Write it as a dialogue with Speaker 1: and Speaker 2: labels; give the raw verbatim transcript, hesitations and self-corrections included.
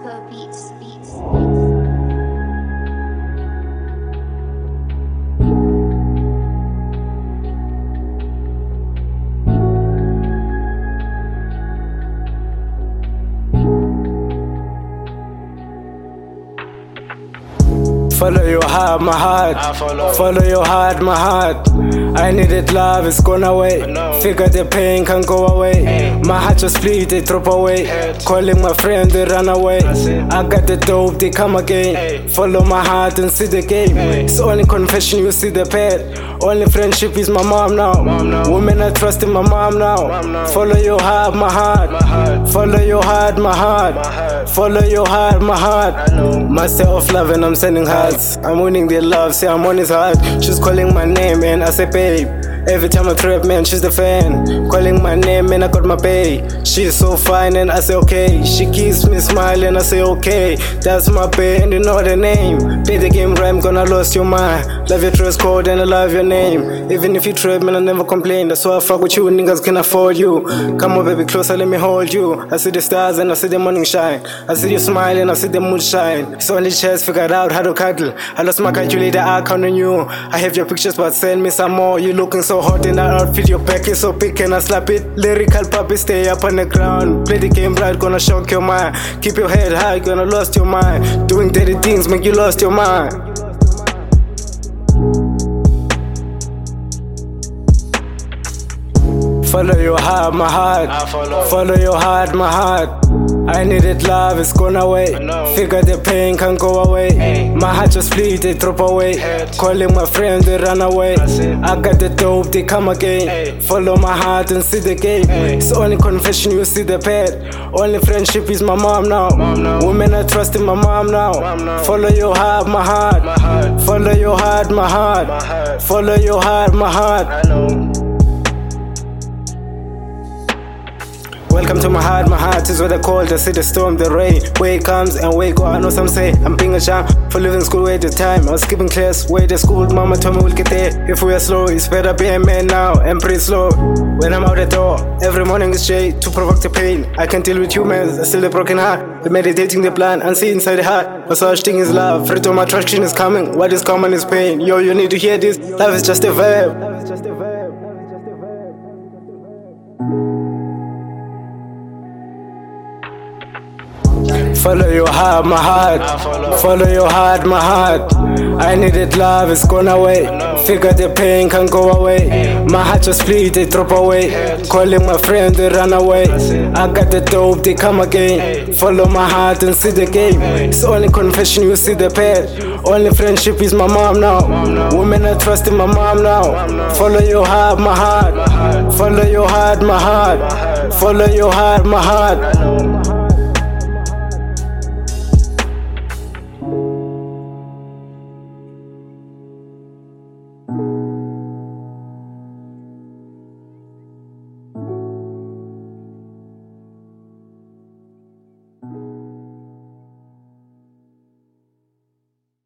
Speaker 1: Super beats, beats.
Speaker 2: Follow your heart, my heart.
Speaker 3: follow.
Speaker 2: Follow your heart, my heart. I needed love, it's gone away. Figure the pain can't go away.
Speaker 3: Hey.
Speaker 2: My heart just split, they drop away.
Speaker 3: Hey.
Speaker 2: Calling my friend, they run away.
Speaker 3: it.
Speaker 2: I got the dope, they come again.
Speaker 3: Hey.
Speaker 2: Follow my heart and see the game.
Speaker 3: Hey.
Speaker 2: It's only confession, you see the pet. Only friendship is my mom now.
Speaker 3: Mom now.
Speaker 2: Women I trust in my mom now.
Speaker 3: Mom now.
Speaker 2: Follow your heart, my heart.
Speaker 3: My heart.
Speaker 2: Follow your heart, my heart.
Speaker 3: My heart.
Speaker 2: Follow your heart, my heart.
Speaker 3: I know.
Speaker 2: Master of love and I'm sending hearts. I'm winning their love, say I'm on his heart. She's calling my name and I say babe. Every time I trap, man, she's the fan. Calling my name and I got my pay. She's so fine and I say okay. She keeps me smiling, I say okay. That's my pay and you know the name. Play the game right, I'm gonna lose your mind. Love your dress code and I love your name. Even if you trap, man, I never complain. That's why I fuck with you, niggas can afford you. Come on baby, closer, let me hold you. I see the stars and I see the morning shine. I see you smile and I see the moon shine. It's only chest figured out how to cuddle. I lost my calculator, I count on you. I have your pictures but send me some more. You looking so hot in that outfit, your back is so big and I slap it. Lyrical puppy, stay up on the ground. Play the game right, gonna shock your mind. Keep your head high, gonna lost your mind. Doing dirty things make you lost your mind. Follow your heart, my heart.
Speaker 3: I follow.
Speaker 2: Follow your heart, my heart. I needed love, it's gone away.
Speaker 3: know.
Speaker 2: Figure the pain can't go away.
Speaker 3: Hey.
Speaker 2: My heart just split, they drop away.
Speaker 3: Hey.
Speaker 2: Calling my friend, they run away.
Speaker 3: it.
Speaker 2: I got the dope, they come again.
Speaker 3: Hey.
Speaker 2: Follow my heart and see the game.
Speaker 3: Hey.
Speaker 2: It's only confession, you see the pet. Only friendship is my mom now.
Speaker 3: Mom now.
Speaker 2: Women I trust in my mom now.
Speaker 3: Mom now.
Speaker 2: Follow your heart, my heart.
Speaker 3: My heart.
Speaker 2: Follow your heart, my heart.
Speaker 3: My heart.
Speaker 2: Follow your heart, my heart.
Speaker 3: I know.
Speaker 2: Welcome to my heart, my heart is what I call. I see the storm, the rain, where it comes and where it go. I know some say I'm being a champ for living school way the time. I was skipping class, way the school, mama told me we'll get there. If we are slow, it's better be a man now and pretty slow. When I'm out the door, every morning is shade to provoke the pain. I can deal with humans, I still the broken heart. The meditating the plan, and see inside the heart. No such thing is love, freedom attraction is coming. What is common is pain. Yo, you need to hear this. Love is just a verb. Love is just a verb. Follow your heart, my heart.
Speaker 3: I follow.
Speaker 2: Follow your heart, my heart. I needed love, it's gone away. Figure the pain can't go away.
Speaker 3: Hey.
Speaker 2: My heart just split, they drop away.
Speaker 3: Hey.
Speaker 2: Calling my friend, they run away.
Speaker 3: it.
Speaker 2: I got the dope, they come again.
Speaker 3: Hey.
Speaker 2: Follow my heart and see the game.
Speaker 3: Hey.
Speaker 2: It's only confession, you see the pet. Only friendship is my mom now.
Speaker 3: Mom now.
Speaker 2: Women I trust in my mom now.
Speaker 3: Mom now.
Speaker 2: Follow your heart, my heart.
Speaker 3: My heart.
Speaker 2: Follow your heart, my heart.
Speaker 3: My heart.
Speaker 2: Follow your heart, my heart.
Speaker 3: I know.